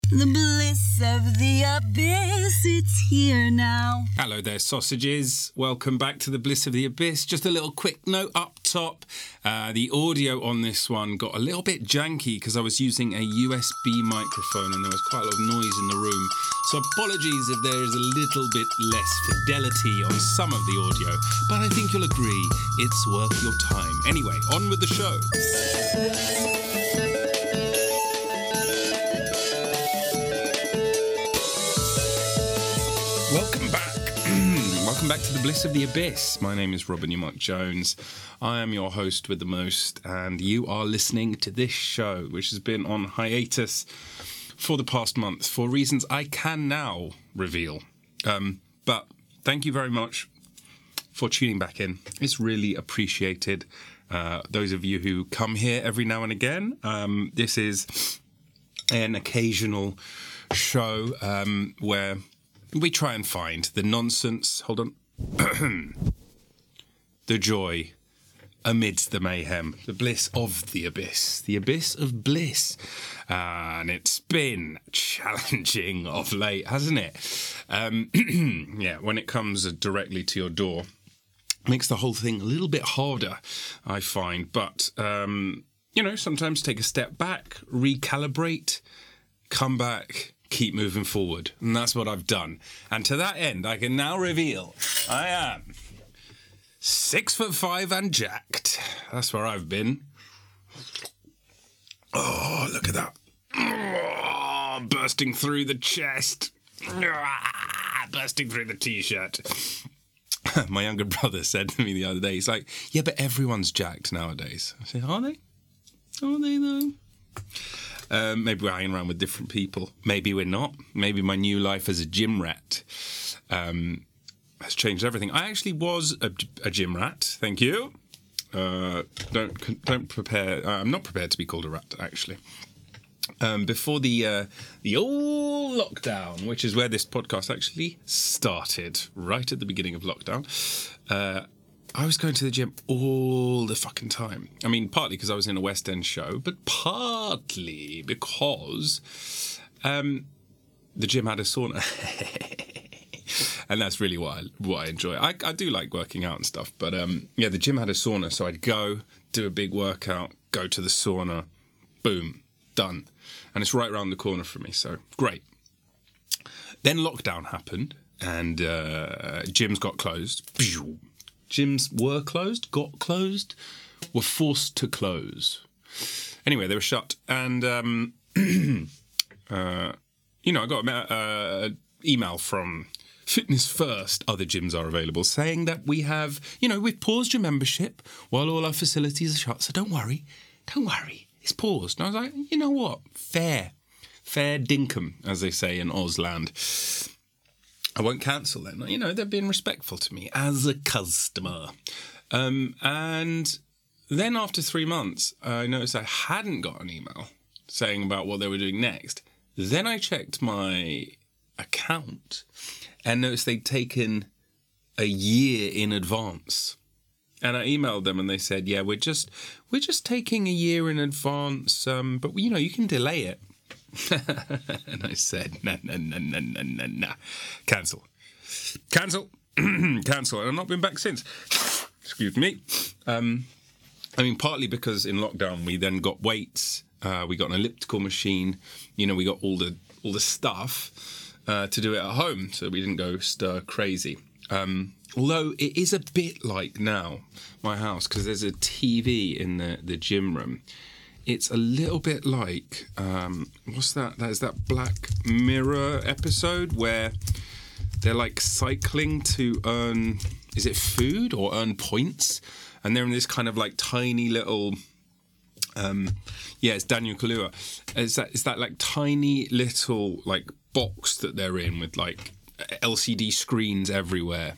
The bliss of the abyss, it's here now. Hello there, sausages. Welcome back to the Bliss of the Abyss. Just a little quick note up top. The audio on this one got a little bit janky because I was using a USB microphone and there was quite a lot of noise in the room. So apologies if there is a little bit less fidelity on some of the audio, but I think you'll agree it's worth your time. Anyway, on with the show. Welcome back. Welcome back to the Bliss of the Abyss. My name is Robin Newmark Jones. I am your host with the most, and you are listening to this show, which has been on hiatus for the past month for reasons I can now reveal. But thank you very much for tuning back in. It's really appreciated. Those of you who come here every now and again, this is an occasional show where we try and find the nonsense, the joy amidst the mayhem, the bliss of the abyss of bliss. And it's been challenging of late, hasn't it? Yeah, when it comes directly to your door, makes the whole thing a little bit harder, I find. But, sometimes take a step back, recalibrate, come back, keep moving forward. And that's what I've done. And to that end, I can now reveal I am 6'5" and jacked. That's where I've been. Oh, look at that. Oh, bursting through the chest. Bursting through the t-shirt. My younger brother said to me the other day, he's like, yeah, but everyone's jacked nowadays. I said, are they? Are they though? Maybe we're hanging around with different people. Maybe we're not. Maybe my new life as a gym rat has changed everything. I actually was a gym rat. Thank you. Don't prepare. I'm not prepared to be called a rat, actually. Before the old lockdown, which is where this podcast actually started, right at the beginning of lockdown, I was going to the gym all the fucking time. I mean, partly because I was in a West End show, but partly because the gym had a sauna. And that's really what I enjoy. I do like working out and stuff, but the gym had a sauna, so I'd go, do a big workout, go to the sauna, boom, done. And it's right around the corner from me, so great. Then lockdown happened, and gyms got closed. Gyms were closed, got closed, were forced to close. Anyway, they were shut. And, I got an email from Fitness First, other gyms are available, saying that we have, we've paused your membership while all our facilities are shut. So don't worry, it's paused. And I was like, you know what? Fair dinkum, as they say in Ausland. I won't cancel then. They're being respectful to me as a customer. And then after 3 months, I noticed I hadn't got an email saying about what they were doing next. Then I checked my account and noticed they'd taken a year in advance. And I emailed them and they said, yeah, we're just taking a year in advance, but you can delay it. And I said, no. Cancel. Cancel. And I've not been back since. Excuse me. Partly because in lockdown we then got weights, we got an elliptical machine, we got all the stuff to do it at home, so we didn't go stir crazy. Although it is a bit like now, my house, because there's a TV in the gym room. It's a little bit like, what's that? That is that Black Mirror episode where they're like cycling to earn, is it food or earn points? And they're in this kind of like tiny little, it's Daniel Kaluuya. It's that like tiny little like box that they're in with like LCD screens everywhere.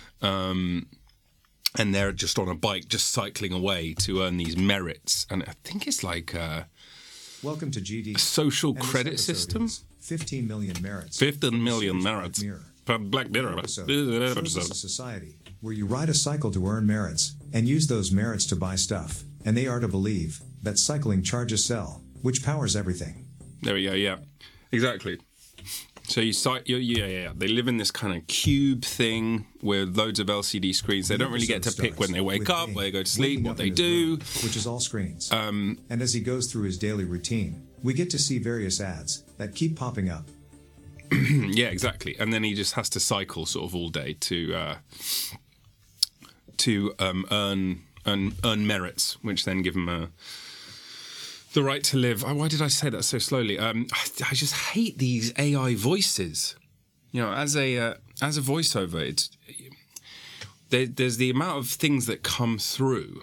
And they're just on a bike, just cycling away to earn these merits. And I think it's like welcome to GD, a social credit system. 15 million merits. 15 million merits. Black Mirror. Shows us a society where you ride a cycle to earn merits and use those merits to buy stuff. And they are to believe that cycling charges sell, which powers everything. There we go, yeah. exactly. So they live in this kind of cube thing with loads of LCD screens. They don't really get to pick when they wake up, where they go to sleep, what they do. Which is all screens. And as he goes through his daily routine, we get to see various ads that keep popping up. Yeah, exactly. And then he just has to cycle sort of all day to earn merits, which then give him the right to live. Why did I say that so slowly? I just hate these AI voices. You know, as a voiceover, there's the amount of things that come through,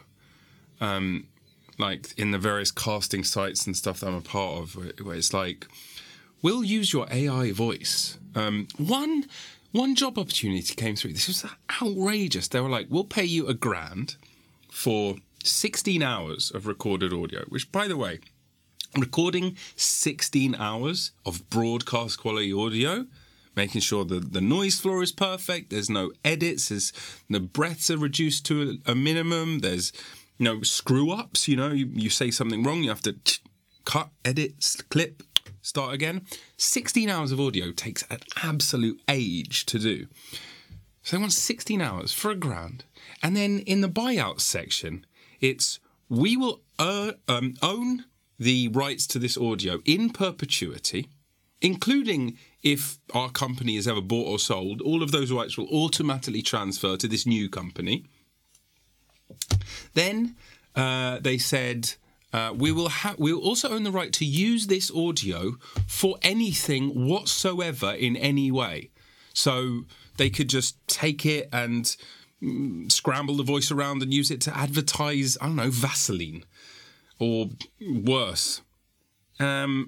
like in the various casting sites and stuff that I'm a part of, where it's like, we'll use your AI voice. One job opportunity came through. This was outrageous. They were like, we'll pay you $1,000 for 16 hours of recorded audio, which, by the way, recording 16 hours of broadcast quality audio, making sure that the noise floor is perfect, there's no edits, the breaths are reduced to a minimum, there's no screw-ups, you say something wrong, you have to cut, edit, clip, start again. 16 hours of audio takes an absolute age to do. So they want 16 hours for $1,000. And then in the buyout section, it's, we will own the rights to this audio in perpetuity, including if our company is ever bought or sold, all of those rights will automatically transfer to this new company. Then they said, we'll also own the right to use this audio for anything whatsoever in any way. So they could just take it and scramble the voice around and use it to advertise, I don't know, Vaseline or worse. And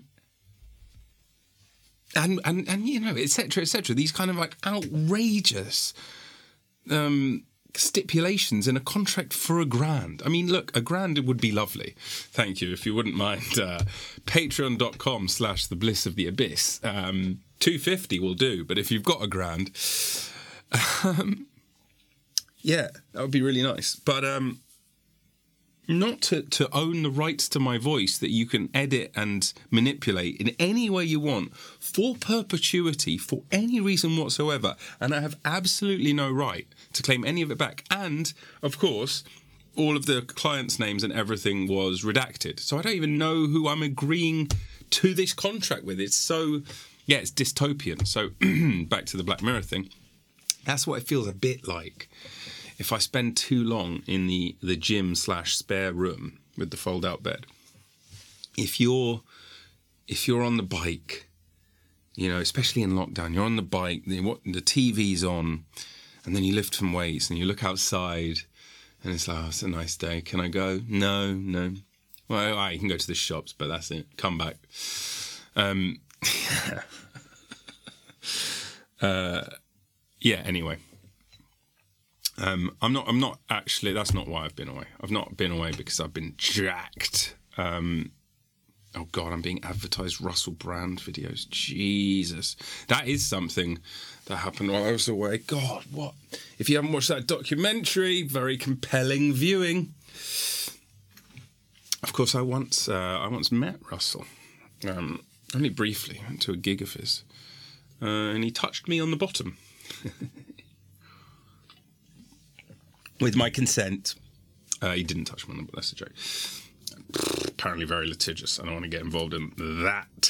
et cetera, et cetera. These kind of like outrageous stipulations in a contract for $1,000. I mean, look, $1,000 would be lovely. Thank you. If you wouldn't mind, patreon.com/the bliss of the abyss. $250 will do, but if you've got $1,000, yeah, that would be really nice. But not to own the rights to my voice that you can edit and manipulate in any way you want for perpetuity, for any reason whatsoever. And I have absolutely no right to claim any of it back. And, of course, all of the clients' names and everything was redacted. So I don't even know who I'm agreeing to this contract with. It's so, yeah, it's dystopian. So back to the Black Mirror thing. That's what it feels a bit like. If I spend too long in the gym/spare room with the fold-out bed, if you're on the bike, especially in lockdown, you're on the bike, the TV's on, and then you lift some weights and you look outside, and it's like, oh, it's a nice day. Can I go? No. Well, all right, you can go to the shops, but that's it. Come back. Yeah. Anyway. I'm not actually, that's not why I've been away. I've not been away because I've been jacked. Oh God, I'm being advertised Russell Brand videos. Jesus. That is something that happened while I was away. God, what? If you haven't watched that documentary, very compelling viewing. Of course, I once met Russell. Only briefly, went to a gig of his. And he touched me on the bottom. With my consent. He didn't touch me on the bottom, that's a joke. Apparently very litigious. I don't want to get involved in that.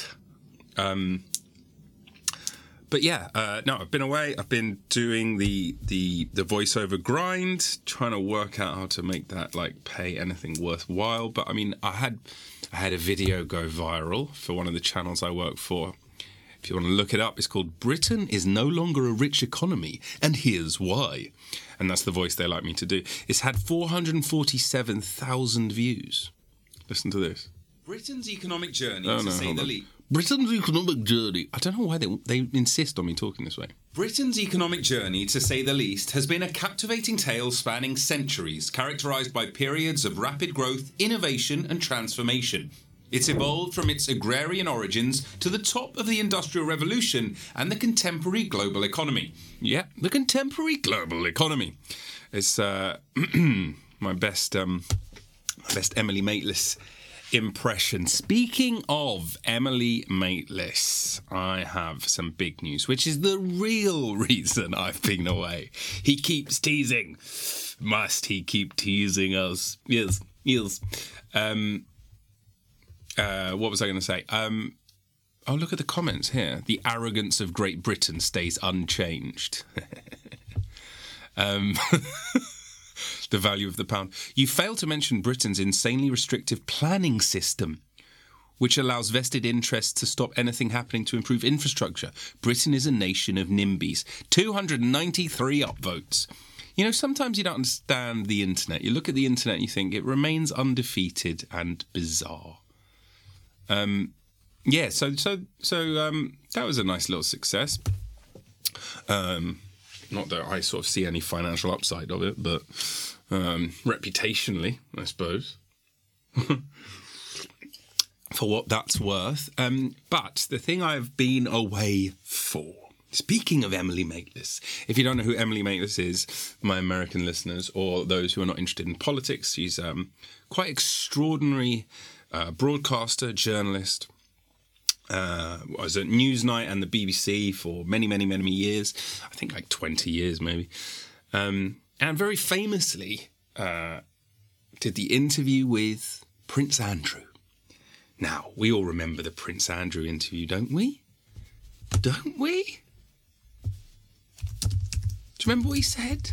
But yeah, no, I've been away. I've been doing the voiceover grind, trying to work out how to make that like pay anything worthwhile. But I mean, I had a video go viral for one of the channels I work for. If you want to look it up, it's called Britain is no longer a rich economy, and here's why. And that's the voice they like me to do. It's had 447,000 views. Listen to this. Britain's economic journey, to say the least. Britain's economic journey. I don't know why they insist on me talking this way. Britain's economic journey, to say the least, has been a captivating tale spanning centuries, characterised by periods of rapid growth, innovation and transformation. It's evolved from its agrarian origins to the top of the Industrial Revolution and the contemporary global economy. Yeah, the contemporary global economy. It's my best Emily Maitlis impression. Speaking of Emily Maitlis, I have some big news, which is the real reason I've been away. He keeps teasing. Must he keep teasing us? Yes. What was I going to say? Oh, look at the comments here. The arrogance of Great Britain stays unchanged. The value of the pound. You fail to mention Britain's insanely restrictive planning system, which allows vested interests to stop anything happening to improve infrastructure. Britain is a nation of NIMBYs. 293 upvotes. You know, sometimes you don't understand the internet. You look at the internet and you think it remains undefeated and bizarre. So that was a nice little success. Not that I sort of see any financial upside of it, but reputationally, I suppose, for what that's worth. But the thing I've been away for, speaking of Emily Maitlis, if you don't know who Emily Maitlis is, my American listeners, or those who are not interested in politics, she's quite extraordinary broadcaster, journalist. Was at Newsnight and the BBC for many, many, many years. I think like 20 years maybe. And very famously did the interview with Prince Andrew. Now, we all remember the Prince Andrew interview, don't we? Don't we? Do you remember what he said?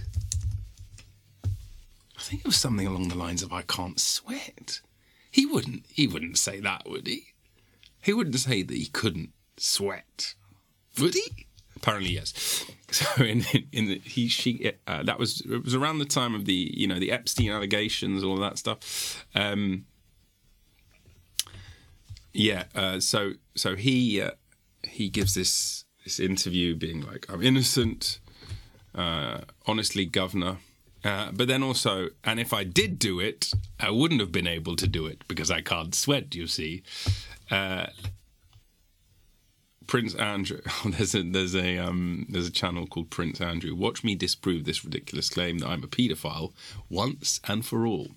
I think it was something along the lines of, I can't sweat. He wouldn't say that, would he? He wouldn't say that he couldn't sweat, would he? Apparently, yes. So it was around the time of the Epstein allegations, all of that stuff. So he gives this interview, being like, I'm innocent, honestly, Governor. But then also, and if I did do it, I wouldn't have been able to do it because I can't sweat, you see. Prince Andrew. There's a channel called Prince Andrew. Watch me disprove this ridiculous claim that I'm a paedophile once and for all.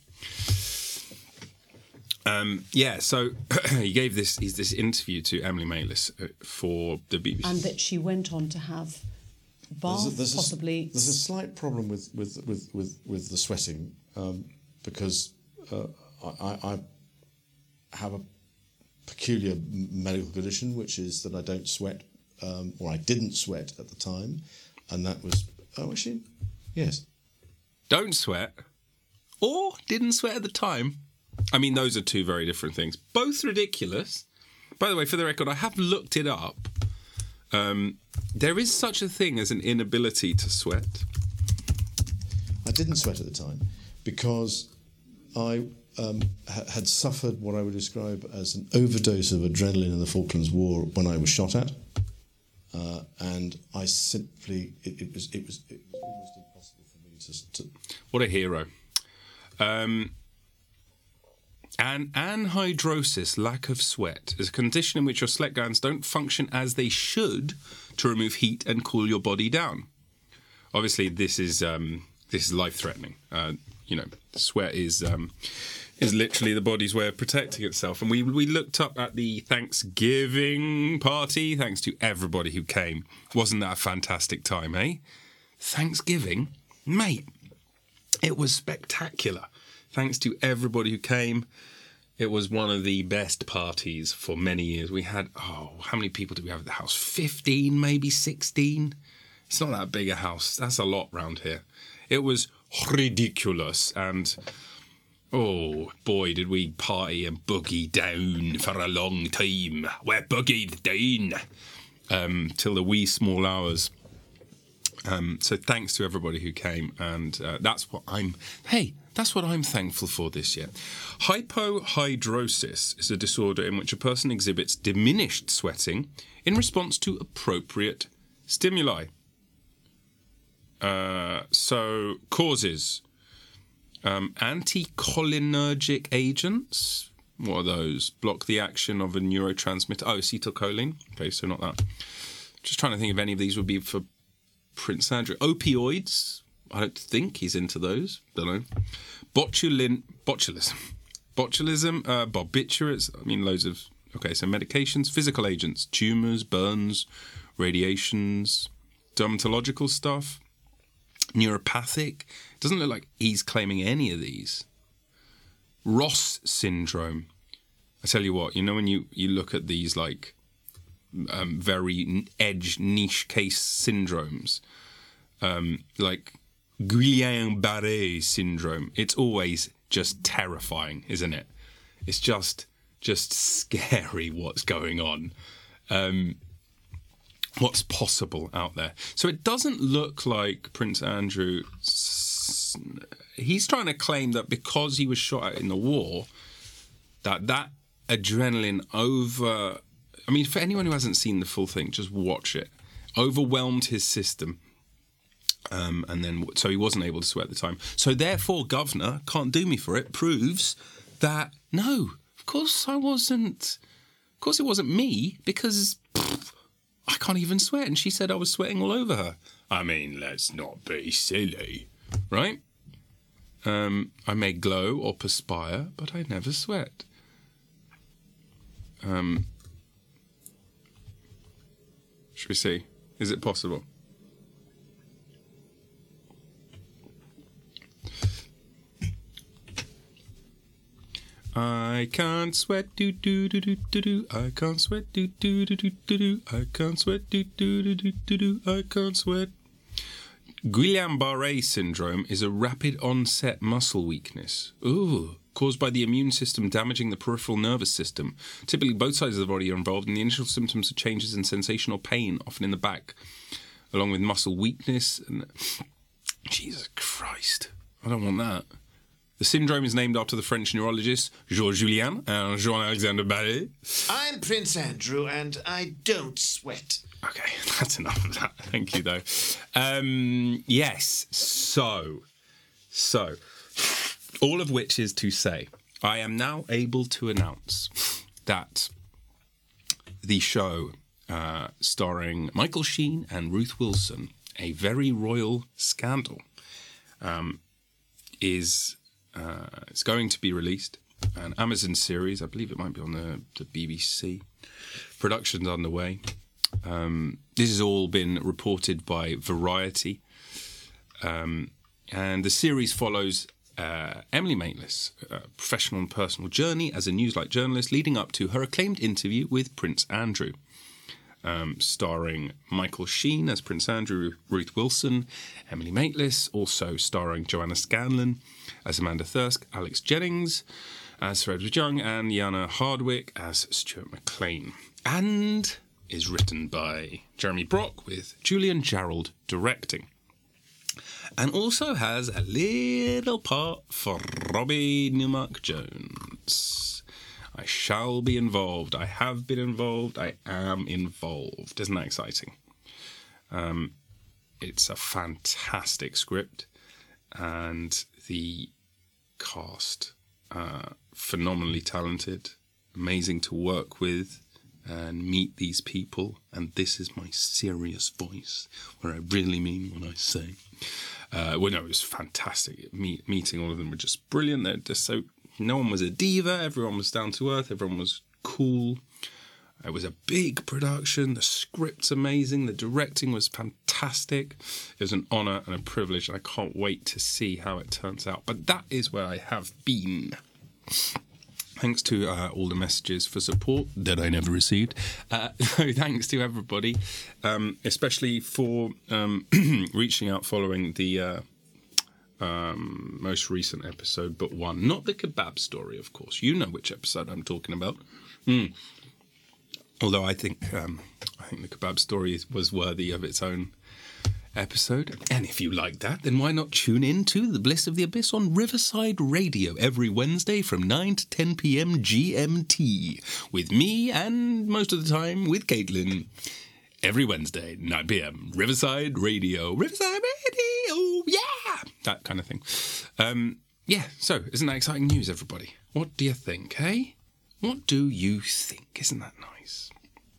So he gave this interview to Emily Maitlis for the BBC, and that she went on to have Bath, possibly. There's a slight problem with the sweating because I have a peculiar medical condition, which is that I don't sweat, or I didn't sweat at the time, and that was yes. Don't sweat, or didn't sweat at the time. I mean, those are two very different things. Both ridiculous. By the way, for the record, I have looked it up. There is such a thing as an inability to sweat. I didn't sweat at the time because I had suffered what I would describe as an overdose of adrenaline in the Falklands War when I was shot at, and I simply it was almost impossible for me to. What a hero! Anhydrosis, lack of sweat, is a condition in which your sweat glands don't function as they should to remove heat and cool your body down. Obviously, this is life-threatening. Sweat is literally the body's way of protecting itself. And we looked up at the Thanksgiving party. Thanks to everybody who came. Wasn't that a fantastic time, eh? Thanksgiving, mate. It was spectacular. Thanks to everybody who came. It was one of the best parties for many years. We had, how many people did we have at the house? 15, maybe 16? It's not that big a house. That's a lot round here. It was ridiculous. And, oh, boy, did we party and boogie down for a long time. We're boogied down till the wee small hours. So thanks to everybody who came. And that's what I'm thankful for this year. Hypohidrosis is a disorder in which a person exhibits diminished sweating in response to appropriate stimuli. So causes. Anticholinergic agents. What are those? Block the action of a neurotransmitter. Oh, acetylcholine. Okay, so not that. Just trying to think if any of these would be for Prince Andrew. Opioids. I don't think he's into those. Don't know. Botulism. Botulism, barbiturates, loads of... Okay, so medications, physical agents, tumours, burns, radiations, dermatological stuff, neuropathic. Doesn't look like he's claiming any of these. Ross syndrome. I tell you what, when you look at these like very edge niche case syndromes, like Guillain-Barré syndrome, it's always just terrifying, isn't it? It's just scary what's going on, what's possible out there. So it doesn't look like Prince Andrew... He's trying to claim that because he was shot at in the war, that adrenaline over... for anyone who hasn't seen the full thing, just watch it. Overwhelmed his system. And then, so he wasn't able to sweat at the time. So therefore, Governor can't do me for it. Proves that, no, of course I wasn't. Of course it wasn't me, because I can't even sweat. And she said I was sweating all over her. Let's not be silly, right? I may glow or perspire, but I never sweat. Should we see? Is it possible? I can't sweat, do do do do do do. I can't sweat, do do do do do do. I can't sweat, do do do do do do. I can't sweat. Guillain-Barré syndrome is a rapid onset muscle weakness. Caused by the immune system damaging the peripheral nervous system. Typically, both sides of the body are involved, and the initial symptoms are changes in sensation or pain, often in the back, along with muscle weakness. And Jesus Christ, I don't want that. The syndrome is named after the French neurologists Georges Julien and Jean-Alexandre Barré. I'm Prince Andrew, and I don't sweat. Okay, that's enough of that. Thank you, though. Yes, so, all of which is to say, I am now able to announce that the show starring Michael Sheen and Ruth Wilson, A Very Royal Scandal, is going to be released. An Amazon series, I believe it might be on the BBC. Production's underway. This has all been reported by Variety. And the series follows Emily Maitlis, a professional and personal journey as a Newsnight journalist leading up to her acclaimed interview with Prince Andrew. Starring Michael Sheen as Prince Andrew, Ruth Wilson, Emily Maitlis, also starring Joanna Scanlon as Amanda Thirsk, Alex Jennings as Sir Edward Young, and Yana Hardwick as Stuart McLean. And is written by Jeremy Brock with Julian Jarrell directing. And also has a little part for Robbie Newmark-Jones. I shall be involved. I have been involved. I am involved. Isn't that exciting? It's a fantastic script. And the cast, phenomenally talented, amazing to work with and meet these people. And this is my serious voice, where I really mean what I say. It was fantastic. Meeting all of them were just brilliant. They're just so... No one was a diva. Everyone was down to earth. Everyone was cool. It was a big production. The script's amazing. The directing was fantastic. It was an honour and a privilege. And I can't wait to see how it turns out. But that is where I have been. Thanks to all the messages for support that I never received. Thanks to everybody, especially for reaching out following the most recent episode, but one. Not the kebab story, of course. You know which episode I'm talking about. Although I think the kebab story was worthy of its own episode. And if you like that, then why not tune in to The Bliss of the Abyss on Riverside Radio every Wednesday from 9 to 10 p.m. GMT with me, and most of the time with Caitlin. Every Wednesday, 9 p.m. Riverside Radio. Riverside Radio, yeah! That kind of thing. So isn't that exciting news, everybody? What do you think, hey? What do you think? Isn't that nice?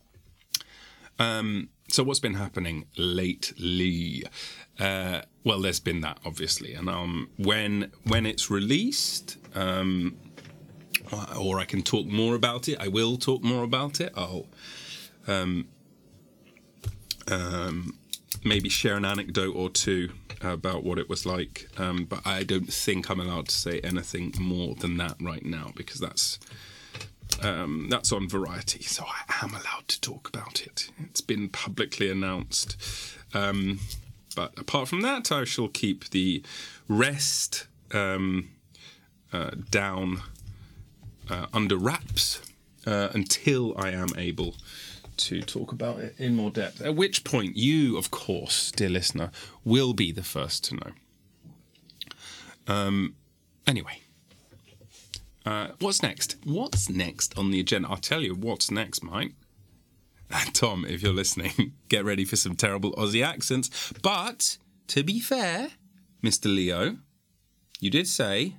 So what's been happening lately? Well, there's been that, obviously. And when it's released, or I can talk more about it. I will talk more about it. I'll maybe share an anecdote or two about what it was like. But I don't think I'm allowed to say anything more than that right now, because that's on Variety, so I am allowed to talk about it. It's been publicly announced. But apart from that, I shall keep the rest down under wraps until I am able to talk about it in more depth. At which point, you, of course, dear listener, will be the first to know. Anyway. What's next? What's next on the agenda? I'll tell you what's next, Mike. Tom, if you're listening, get ready for some terrible Aussie accents. But, to be fair, Mr. Leo, you did say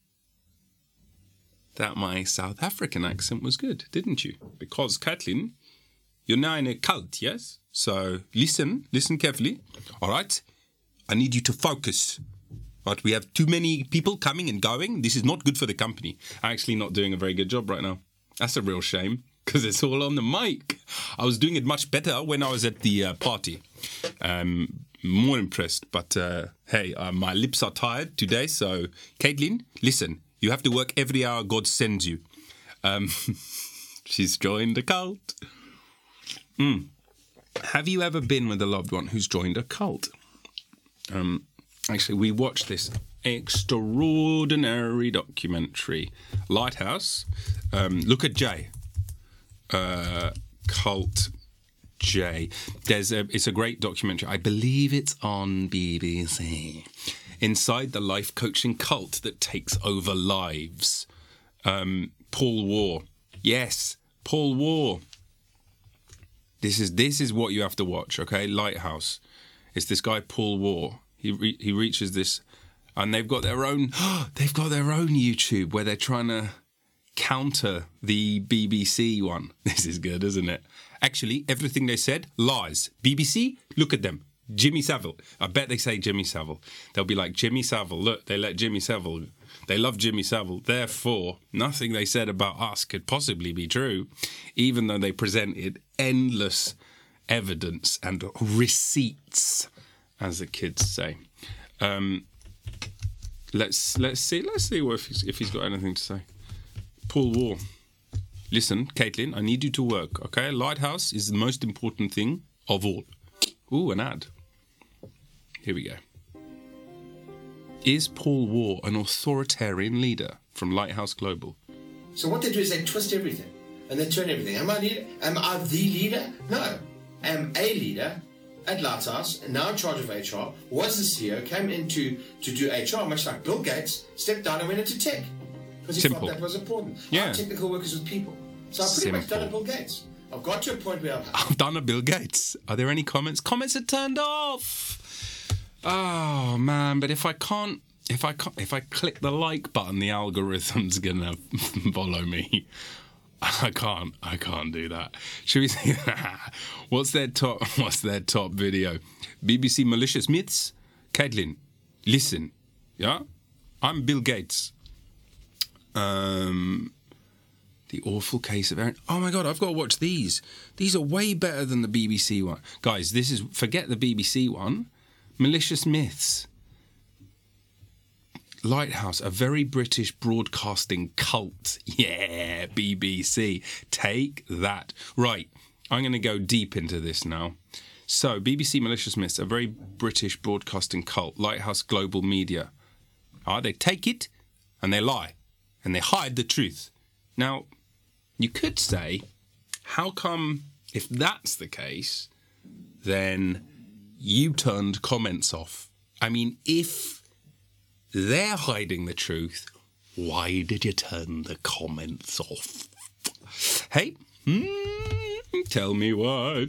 that my South African accent was good, didn't you? Because, Kathleen, you're now in a cult, yes? So, listen carefully. All right? I need you to focus. But we have too many people coming and going. This is not good for the company. I'm actually not doing a very good job right now. That's a real shame, because it's all on the mic. I was doing it much better when I was at the party. More impressed. But, hey, my lips are tired today. So, Caitlin, listen. You have to work every hour God sends you. She's joined a cult. Have you ever been with a loved one who's joined a cult? Actually, we watched this extraordinary documentary, Lighthouse. Look at Jay, Cult J. It's a great documentary. I believe it's on BBC. Inside the life coaching cult that takes over lives. Paul Waugh. Yes, Paul Waugh. This is what you have to watch, okay? Lighthouse. It's this guy, Paul Waugh. He reaches this, and they've got their own YouTube where they're trying to counter the BBC one. This is good, isn't it? Actually, everything they said, lies. BBC, look at them. Jimmy Savile. I bet they say Jimmy Savile. They'll be like, Jimmy Savile, look, they love Jimmy Savile. Therefore, nothing they said about us could possibly be true, even though they presented endless evidence and receipts, as the kids say. Let's see if he's got anything to say. Paul Waugh. Listen, Caitlin, I need you to work, okay? Lighthouse is the most important thing of all. Ooh, an ad. Here we go. Is Paul Waugh an authoritarian leader from Lighthouse Global? So what they do is they twist everything and they turn everything. Am I leader? Am I the leader? No. I am a leader at Lighthouse, and now in charge of HR, was the CEO, came in to do HR, much like Bill Gates, stepped down and went into tech. Because he thought that was important. Yeah. Our technical work is with people. So I've pretty much done a Bill Gates. I've got to a point where I've done a Bill Gates. Are there any comments? Comments are turned off. Oh man, but if I click the like button, the algorithm's gonna follow me. I can't do that. Should we see that? What's their top video? BBC Malicious Myths? Caitlin, listen. Yeah? I'm Bill Gates. The Awful Case of Aaron. Oh my God, I've got to watch these. These are way better than the BBC one. Guys, forget the BBC one. Malicious Myths. Lighthouse, a very British broadcasting cult. Yeah, BBC. Take that. Right, I'm going to go deep into this now. So, BBC Malicious Myths, a very British broadcasting cult. Lighthouse Global Media. They take it and they lie. And they hide the truth. Now, you could say, how come, if that's the case, then you turned comments off? I mean, if they're hiding the truth, why did you turn the comments off? Hey, tell me why.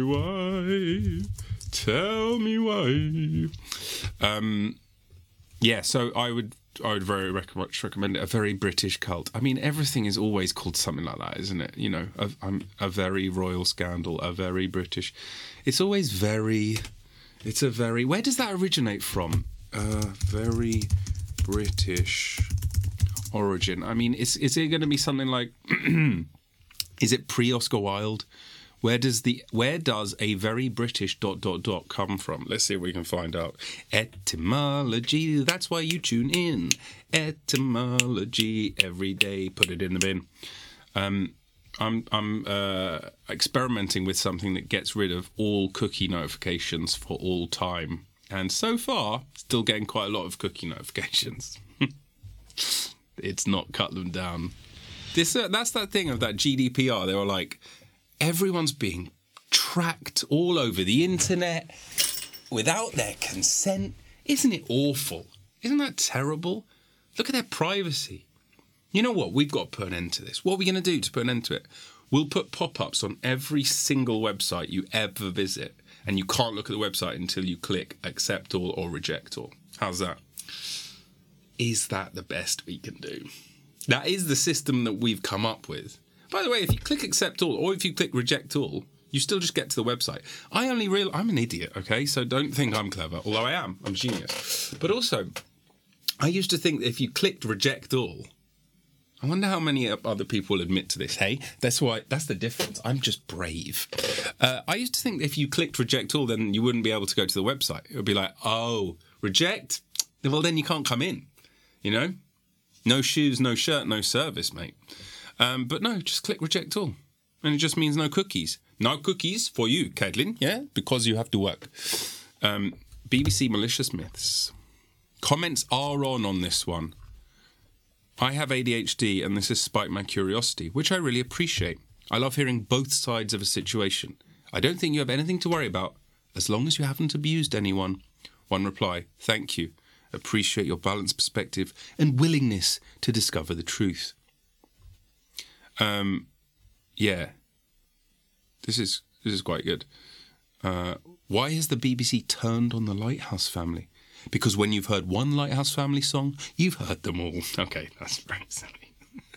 Yeah, so I would very much recommend it. A very British cult. I mean, everything is always called something like that, isn't it? You know, a very royal scandal, a very British. It's always very. It's a very. Where does that originate from? Very British origin. I mean, is it going to be something like, is it pre-Oscar Wilde? Where does a very British ... come from? Let's see if we can find out. Etymology, that's why you tune in. Etymology, every day, put it in the bin. I'm experimenting with something that gets rid of all cookie notifications for all time. And so far, still getting quite a lot of cookie notifications. It's not cut them down. That's that thing of that GDPR. They were like, everyone's being tracked all over the internet without their consent. Isn't it awful? Isn't that terrible? Look at their privacy. You know what? We've got to put an end to this. What are we going to do to put an end to it? We'll put pop-ups on every single website you ever visit, and you can't look at the website until you click accept all or reject all. How's that? Is that the best we can do? That is the system that we've come up with. By the way, if you click accept all or if you click reject all, you still just get to the website. I'm an idiot, okay? So don't think I'm clever, although I am. I'm a genius. But also, I used to think that if you clicked reject all, I wonder how many other people will admit to this. Hey, that's the difference. I'm just brave. I used to think that if you clicked reject all, then you wouldn't be able to go to the website. It would be like, oh, reject? Well, then you can't come in, you know? No shoes, no shirt, no service, mate. But no, just click reject all. And it just means no cookies. No cookies for you, Caitlin, yeah? Because you have to work. BBC Malicious Myths. Comments are on this one. I have ADHD and this has spiked my curiosity, which I really appreciate. I love hearing both sides of a situation. I don't think you have anything to worry about, as long as you haven't abused anyone. One reply, thank you. Appreciate your balanced perspective and willingness to discover the truth. Yeah, this is quite good. Why has the BBC turned on the Lighthouse family? Because when you've heard one Lighthouse family song, you've heard them all. Okay, that's very silly.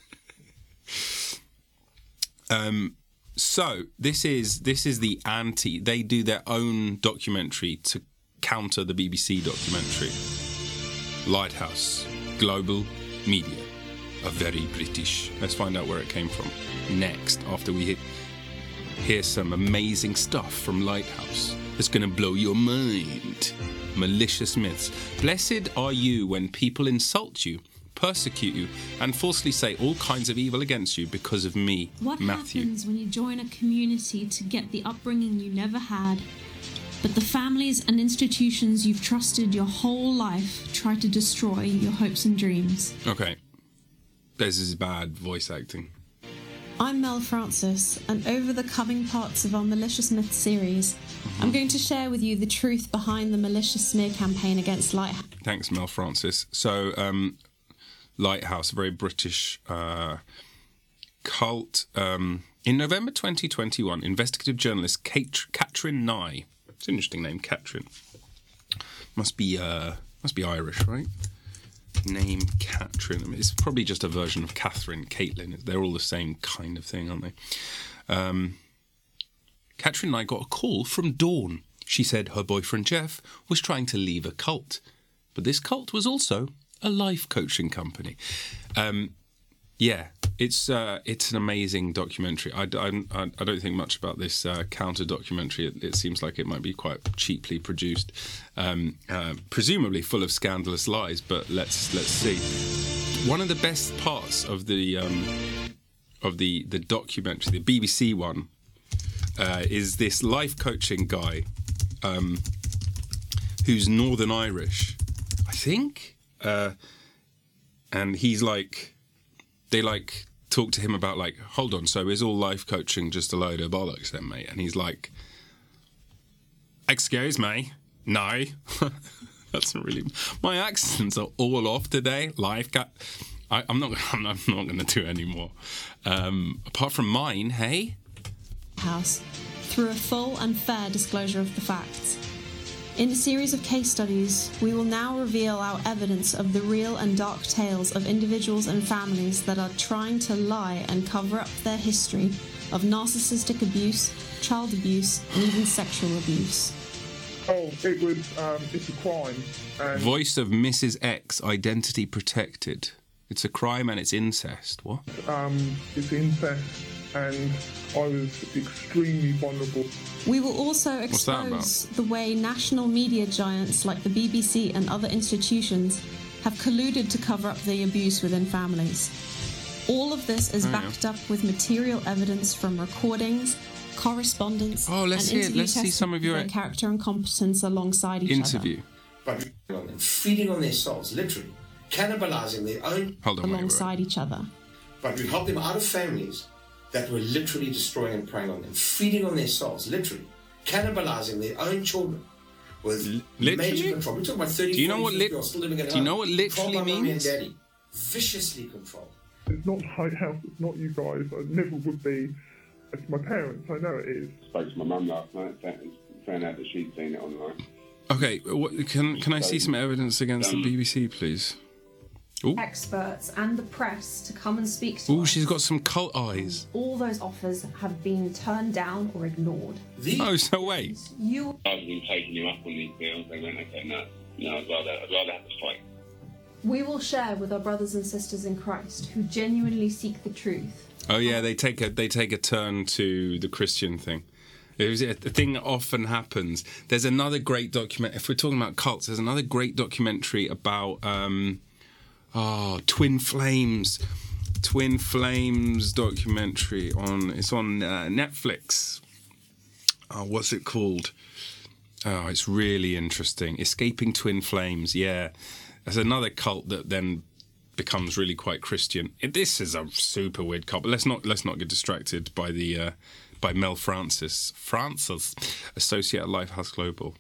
So this is the anti. They do their own documentary to counter the BBC documentary. Lighthouse, global media. A very British. Let's find out where it came from next, after we hear some amazing stuff from Lighthouse. It's going to blow your mind. Malicious Myths. Blessed are you when people insult you, persecute you, and falsely say all kinds of evil against you because of me, Matthew. What happens when you join a community to get the upbringing you never had, but the families and institutions you've trusted your whole life try to destroy your hopes and dreams? Okay. This is bad voice acting. I'm Mel Francis, and over the coming parts of our Malicious Myths series, I'm going to share with you the truth behind the malicious smear campaign against Lighthouse. Thanks, Mel Francis. So, Lighthouse, a very British cult. In November 2021, investigative journalist Catrin Nye. It's an interesting name, Catrin. Must be Irish, right? Name Catrin. I mean, it's probably just a version of Catherine, Caitlin. They're all the same kind of thing, aren't they? Catrin and I got a call from Dawn. She said her boyfriend Jeff was trying to leave a cult, but this cult was also a life coaching company. Yeah, it's an amazing documentary. I don't think much about this counter documentary. It seems like it might be quite cheaply produced, presumably full of scandalous lies. But let's see. One of the best parts of the documentary, the BBC one, is this life coaching guy who's Northern Irish, I think, and he's like. They talk to him about hold on, so is all life coaching just a load of bollocks then, mate? And he's like, excuse me, no. That's not really, my accents are all off today. I'm not going to do it anymore. Apart from mine, hey? House, through a full and fair disclosure of the facts. In a series of case studies, we will now reveal our evidence of the real and dark tales of individuals and families that are trying to lie and cover up their history of narcissistic abuse, child abuse, and even sexual abuse. It's a crime. Voice of Mrs. X, identity protected. It's a crime and it's incest. What? It's incest, and I was extremely vulnerable. We will also expose the way national media giants like the BBC and other institutions have colluded to cover up the abuse within families. All of this is backed up with material evidence from recordings, correspondence, and interview let's see some of your their character and competence alongside each other. But feeding on their souls, literally, cannibalizing their own alongside each other. But we helped them out of families that were literally destroying and preying on them, feeding on their souls, literally, cannibalizing their own children with major control. We're talking about 30, do you know what still living at home. Do you know what literally controlled by mommy means? and daddy, viciously controlled. It's not Lighthouse, it's not you guys, I never would be. It's my parents, I know it is. I spoke to my mum last night and found out that she'd seen it online. Okay, can I see some evidence against the BBC, please? Ooh. Experts and the press to come and speak to us. She's got some cult eyes. All those offers have been turned down or ignored. So wait. I've been taking you up on these deals. They went, okay, no, I'd rather have a strike. We will share with our brothers and sisters in Christ who genuinely seek the truth. Oh yeah, they take a turn to the Christian thing. It was a thing that often happens. There's another great document. If we're talking about cults, there's another great documentary about Twin Flames. Twin Flames documentary it's on Netflix. What's it called? Oh, it's really interesting. Escaping Twin Flames. Yeah, there's another cult that then becomes really quite Christian. This is a super weird cult, but let's not get distracted by the by Mel Francis, associate at Lighthouse Global.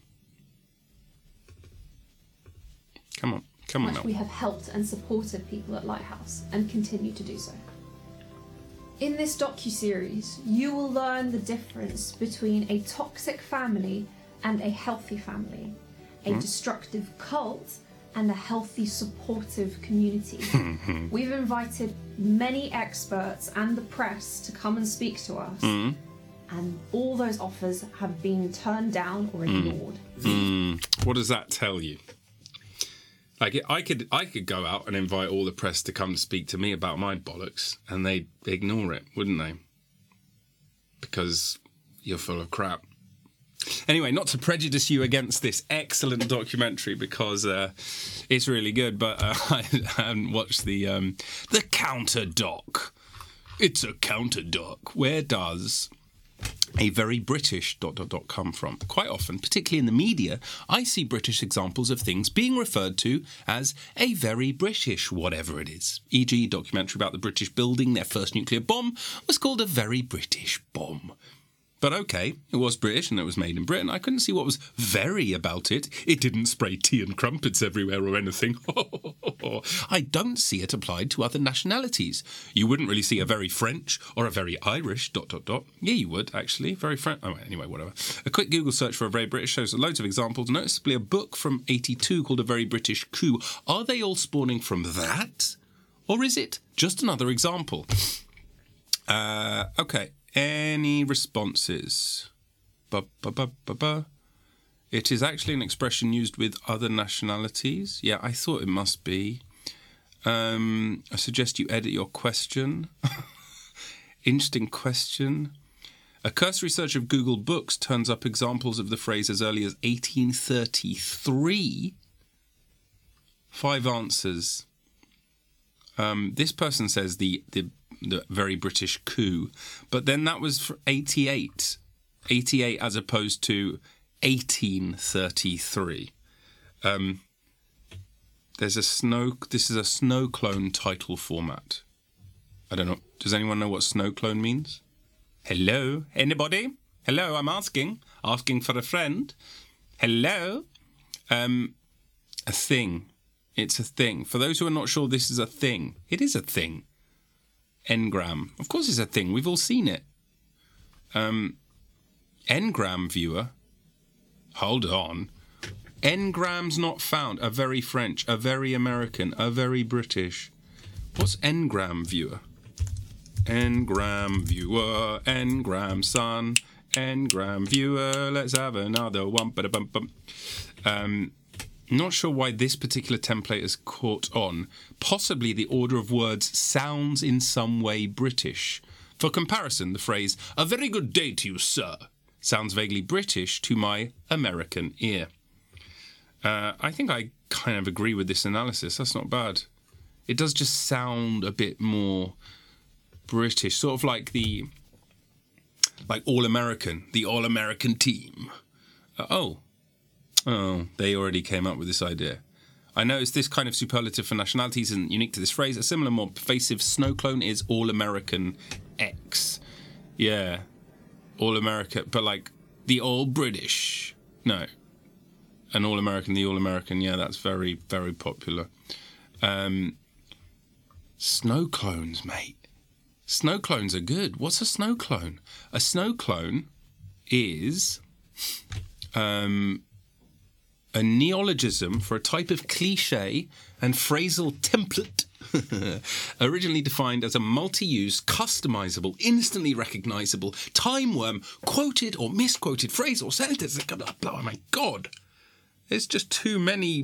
Come on, Mel. We have helped and supported people at Lighthouse and continue to do so. In this docuseries, you will learn the difference between a toxic family and a healthy family, a destructive cult and a healthy, supportive community. We've invited many experts and the press to come and speak to us, and all those offers have been turned down or ignored. What does that tell you? Like, I could go out and invite all the press to come speak to me about my bollocks, and they'd ignore it, wouldn't they? Because you're full of crap. Anyway, not to prejudice you against this excellent documentary, because it's really good, but I haven't watched the counter doc. It's a counter doc. Where does a very British ... come from? Quite often, particularly in the media, I see British examples of things being referred to as a very British whatever it is. E.g., documentary about the British building their first nuclear bomb was called a very British bomb. But okay, it was British and it was made in Britain. I couldn't see what was very about it. It didn't spray tea and crumpets everywhere or anything. I don't see it applied to other nationalities. You wouldn't really see a very French or a very Irish ... Yeah, you would, actually. Very French. Oh, anyway, whatever. A quick Google search for a very British shows loads of examples, noticeably a book from 82 called A Very British Coup. Are they all spawning from that? Or is it just another example? Okay. Any responses? It is actually an expression used with other nationalities. Yeah, I thought it must be. I suggest you edit your question. Interesting question. A cursory search of Google Books turns up examples of the phrase as early as 1833. 5 answers. This person says the very British coup, but then that was for 88 as opposed to 1833. This is a snow clone title format. I don't know. Does anyone know what snow clone means? Hello? Anybody? Hello, I'm asking for a friend. Hello? A thing. It's a thing. For those who are not sure, this is a thing. It is a thing. Ngram. Of course it's a thing. We've all seen it. Ngram viewer. Hold on. Ngram's not found. A very French, a very American, a very British. What's Ngram viewer? Ngram viewer, Ngram son, Ngram viewer. Let's have another one. Not sure why this particular template has caught on. Possibly the order of words sounds in some way British. For comparison, the phrase, "A very good day to you, sir," sounds vaguely British to my American ear. I think I kind of agree with this analysis. That's not bad. It does just sound a bit more British, sort of like All-American, the All-American team. Oh, they already came up with this idea. I noticed this kind of superlative for nationalities isn't unique to this phrase. A similar, more pervasive snow clone is All-American X. Yeah, All-America, but like the All-British. No. An All-American, the All-American, yeah, that's very, very popular. Snow clones, mate. Snow clones are good. What's a snow clone? A snow clone is a neologism for a type of cliche and phrasal template originally defined as a multi-use, customizable, instantly recognizable, time worm, quoted or misquoted phrase or sentence. Oh my God. There's just too many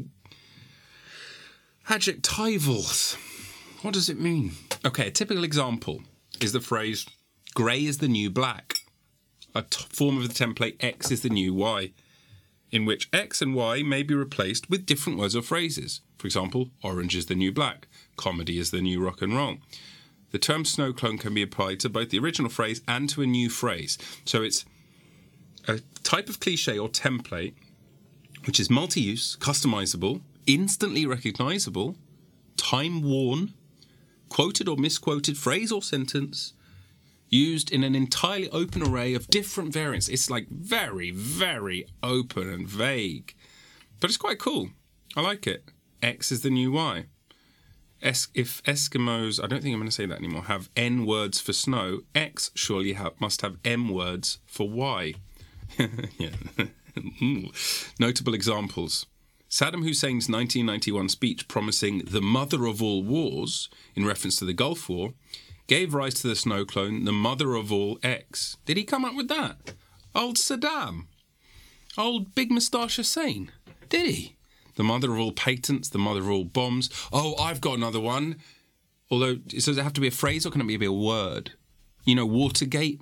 adjectivals. What does it mean? Okay, a typical example is the phrase, grey is the new black. A form of the template, X is the new Y, in which X and Y may be replaced with different words or phrases. For example, orange is the new black. Comedy is the new rock and roll. The term snow clone can be applied to both the original phrase and to a new phrase. So it's a type of cliche or template which is multi-use, customizable, instantly recognizable, time-worn, quoted or misquoted phrase or sentence, used in an entirely open array of different variants. It's like very, very open and vague. But it's quite cool. I like it. X is the new Y. If Eskimos, I don't think I'm going to say that anymore, have N words for snow, X surely must have M words for Y. Yeah. Notable examples. Saddam Hussein's 1991 speech promising the mother of all wars, in reference to the Gulf War, gave rise to the snow clone, the mother of all X. Did he come up with that? Old Saddam? Old Big Moustache Hussein? Did he? The mother of all patents, the mother of all bombs. Oh, I've got another one. Although, does it have to be a phrase or can it be a word? You know, Watergate?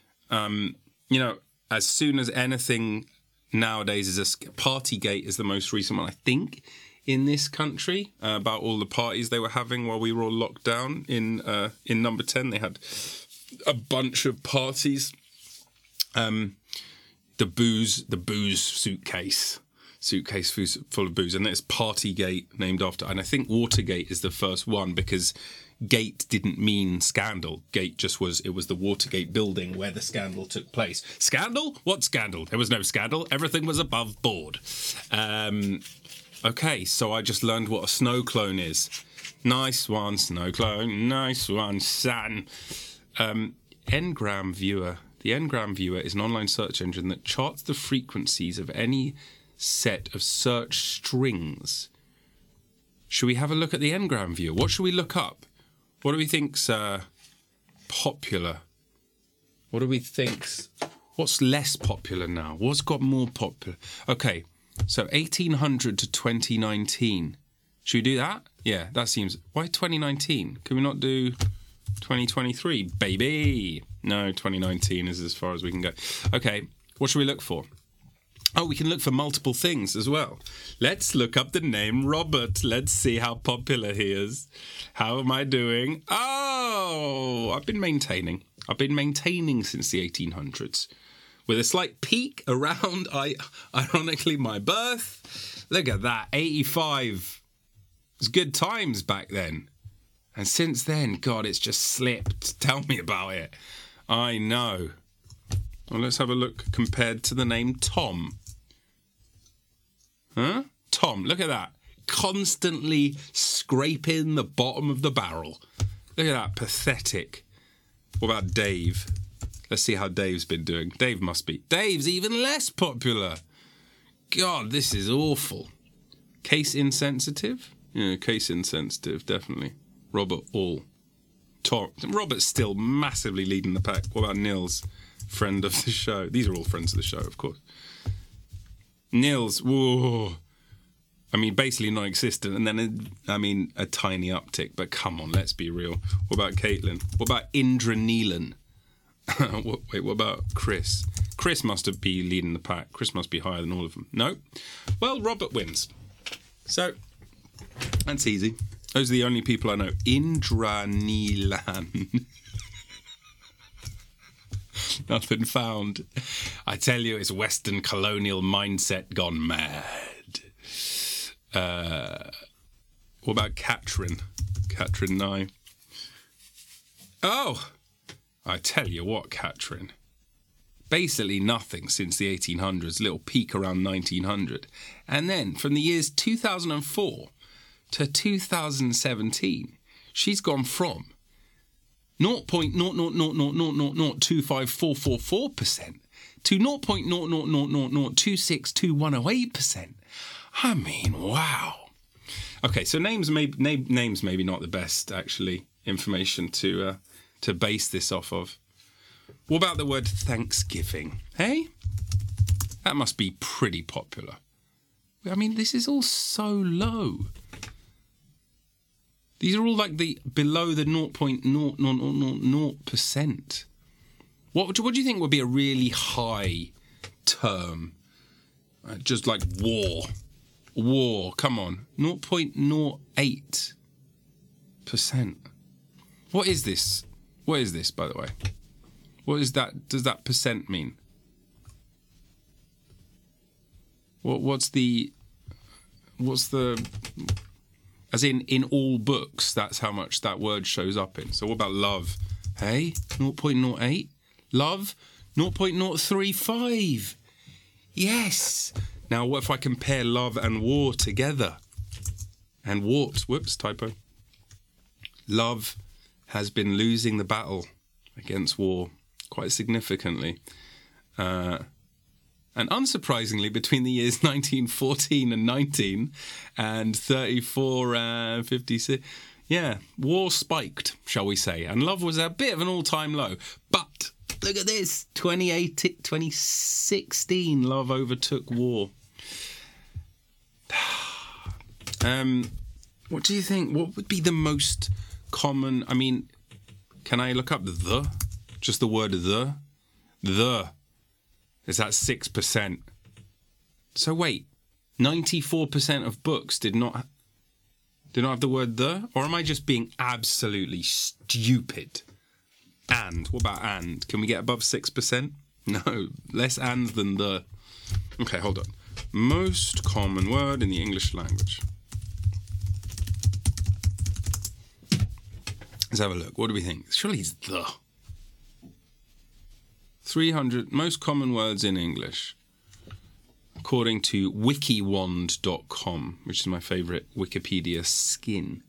As soon as anything nowadays is Partygate is the most recent one, I think, in this country, about all the parties they were having while we were all locked down in Number 10. They had a bunch of parties. The booze suitcase full of booze, and it's Partygate named after. And I think Watergate is the first one because gate didn't mean scandal. Gate just was, it was the Watergate building where the scandal took place. Scandal? What scandal? There was no scandal. Everything was above board. Okay, so I just learned what a snow clone is. Nice one, snow clone. Nice one, son. Ngram Viewer. The Ngram Viewer is an online search engine that charts the frequencies of any set of search strings. Should we have a look at the Ngram Viewer? What should we look up? What do we think's popular? What do we think's... What's less popular now? What's got more popular? Okay, so 1800 to 2019. Should we do that? Yeah, that seems... Why 2019? Can we not do 2023, baby? No, 2019 is as far as we can go. Okay, what should we look for? Oh, we can look for multiple things as well. Let's look up the name Robert. Let's see how popular he is. How am I doing? Oh, I've been maintaining since the 1800s. With a slight peak around, ironically, my birth. Look at that, 85. It was good times back then. And since then, God, it's just slipped. Tell me about it. I know. Well, let's have a look compared to the name Tom. Huh? Tom, look at that. Constantly scraping the bottom of the barrel. Look at that, pathetic. What about Dave? Let's see how Dave's been doing. Dave's even less popular. God, this is awful. Case insensitive? Yeah, case insensitive, definitely. Robert All. Tom. Robert's still massively leading the pack. What about Nils? Friend of the show. These are all friends of the show, of course. Nils, whoa. I mean, basically non-existent, and then, a tiny uptick. But come on, let's be real. What about Caitlin? What about Indra Neelan? What about Chris? Chris must be leading the pack. Chris must be higher than all of them. No? Well, Robert wins. So, that's easy. Those are the only people I know. Indra Neelan. Nothing found. I tell you, it's Western colonial mindset gone mad. What about Katrin? Katrin Nye. Oh, I tell you what, Katrin. Basically nothing since the 1800s, little peak around 1900. And then from the years 2004 to 2017, she's gone from 0.00000025444% to 0.000026218%. I mean, wow. Okay, so names maybe not the best, actually, information to base this off of. What about the word Thanksgiving? Hey? That must be pretty popular. I mean, this is all so low. These are all like below the 0.000%. What do you think would be a really high term? Just like war. War, come on. 0.08%. What is this? What is this, by the way? What is that? Does that percent mean? What's the... As in all books, that's how much that word shows up in. So what about love? Hey, 0.08? Love, 0.035. Yes. Now, what if I compare love and war together? And wart, whoops, typo. Love has been losing the battle against war quite significantly. And unsurprisingly, between the years 1914 and 19 and 34 and 56, yeah, war spiked, shall we say. And love was a bit of an all-time low. But look at this, 2016, love overtook war. What do you think? What would be the most common? I mean, can I look up the? Just the word the? The. Is that 6%? So wait, 94% of books did not have the word the? Or am I just being absolutely stupid? And, what about and? Can we get above 6%? No, less and than the. Okay, hold on. Most common word in the English language. Let's have a look. What do we think? Surely it's the. 300 most common words in English, according to wikiwand.com, which is my favourite Wikipedia skin.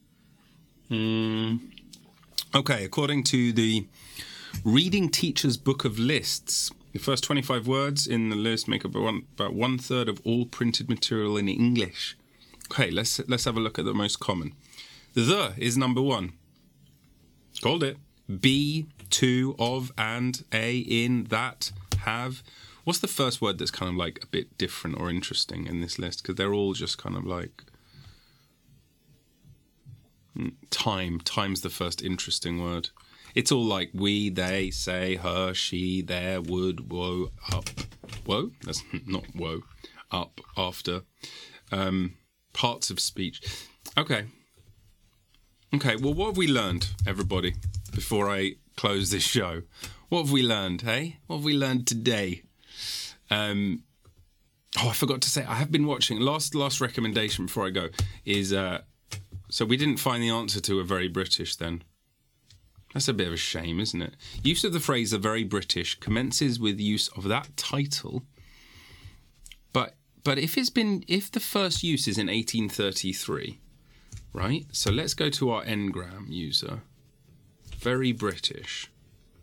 Okay, according to the Reading Teacher's Book of Lists, the first 25 words in the list make up about 1/3 of all printed material in English. Okay, let's have a look at the most common. The is number 1. Called it. Be, to, of, and, a, in, that, have. What's the first word that's kind of like a bit different or interesting in this list? Because they're all just kind of like... Time. Time's the first interesting word. It's all like we, they, say, her, she, there, would, woe, up. Woe? That's not woe. Up, after. Parts of speech. Okay, well, what have we learned, everybody, before I close this show? What have we learned, hey? What have we learned today? I forgot to say, I have been watching, last recommendation before I go, is, so we didn't find the answer to a very British then. That's a bit of a shame, isn't it? Use of the phrase "a very British" commences with use of that title, but if the first use is in 1833, right? So let's go to our Ngram user. Very British.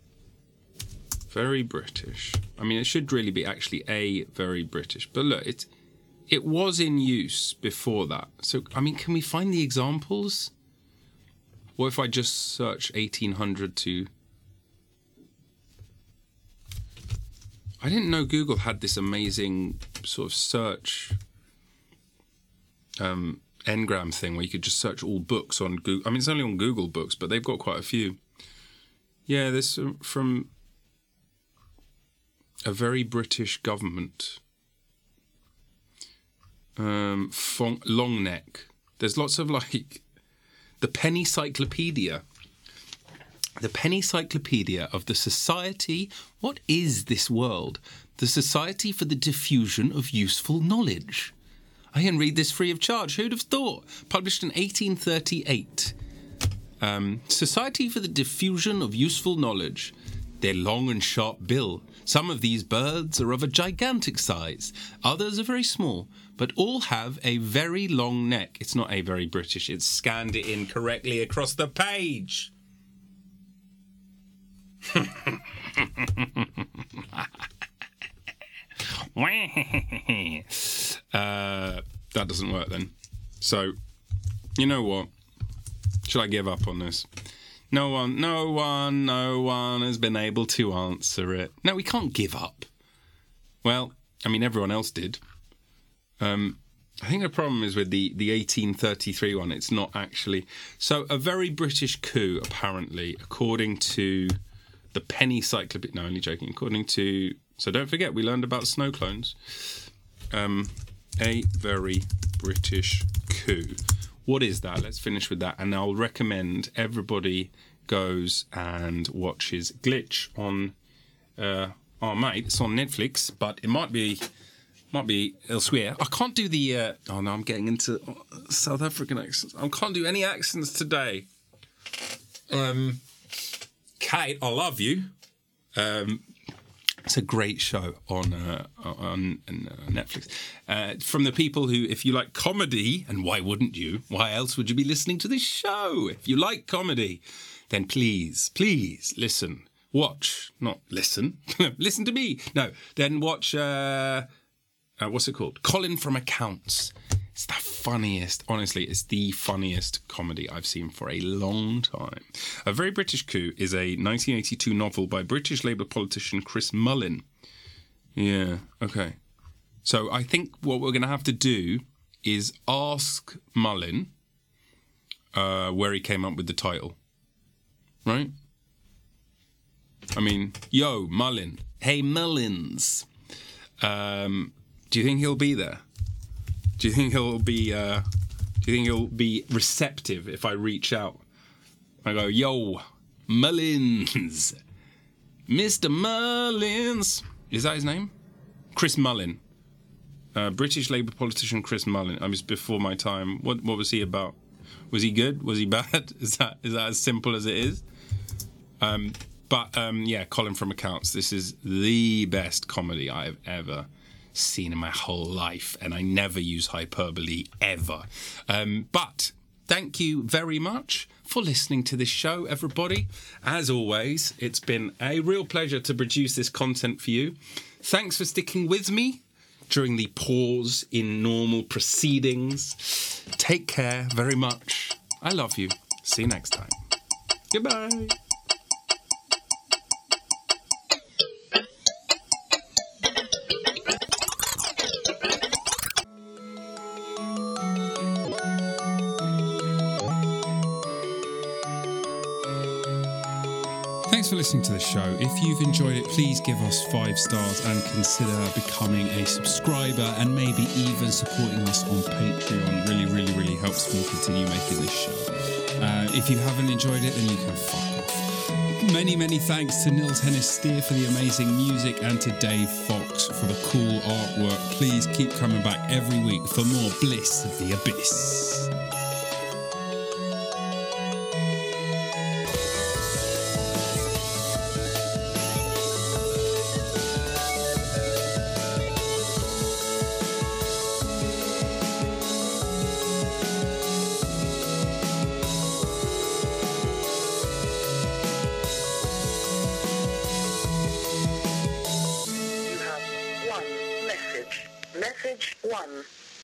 Very British. I mean, it should really be actually a very British. But look, it was in use before that. So, I mean, can we find the examples? What if I just search 1800 to... I didn't know Google had this amazing sort of search. Ngram thing where you could just search all books on Google. I mean, it's only on Google Books, but they've got quite a few. Yeah, this from a very British government. Long neck. There's lots of like the Penny Cyclopedia. The Penny Cyclopedia of the Society. What is this world? The Society for the Diffusion of Useful Knowledge. I can read this free of charge. Who'd have thought? Published in 1838. Society for the Diffusion of Useful Knowledge. Their long and sharp bill. Some of these birds are of a gigantic size. Others are very small, but all have a very long neck. It's not a very British. It's scanned it in correctly across the page. That doesn't work then. So, you know what? Should I give up on this? No one has been able to answer it. No, we can't give up. Well, I mean, everyone else did. I think the problem is with the 1833 one. It's not actually... So, a very British coup, apparently, according to the Penny Cyclopedia... No, only joking. According to... So, don't forget, we learned about snow clones. A very British coup. What is that? Let's finish with that. And I'll recommend everybody goes and watches Glitch on... oh, mate, it's on Netflix, but it might be elsewhere. I can't do the... oh, no, I'm getting into South African accents. I can't do any accents today. Kate, I love you. It's a great show on Netflix. From the people who, if you like comedy, and why wouldn't you? Why else would you be listening to this show? If you like comedy, then please listen. Watch, not listen. Listen to me. No, then watch... what's it called? Colin from Accounts. It's the funniest, honestly, it's the funniest comedy I've seen for a long time. A Very British Coup is a 1982 novel by British Labour politician Chris Mullin. Yeah, okay. So I think what we're going to have to do is ask Mullin where he came up with the title. Right? I mean, yo, Mullin. Hey, Mullins. Do you think he'll be there? Do you think he'll be receptive if I reach out? I go, yo, Mullins. Mr. Mullins. Is that his name? Chris Mullin. British Labour politician Chris Mullin. I was before my time. What was he about? Was he good? Was he bad? Is that as simple as it is? Yeah, Colin from Accounts. This is the best comedy I've ever seen in my whole life, and I never use hyperbole ever. But thank you very much for listening to this show, everybody. As always, it's been a real pleasure to produce this content for you. Thanks for sticking with me during the pause in normal proceedings. Take care very much. I love you. See you next time. Goodbye. Thanks for listening to the show. If you've enjoyed it, please give us 5 stars and consider becoming a subscriber and maybe even supporting us on Patreon. Really helps me continue making this show. If you haven't enjoyed it, then you can fuck off. Many thanks to Nils Hennis-Steer for the amazing music and to Dave Fox for the cool artwork. Please keep coming back every week for more Bliss of the Abyss. Message 1.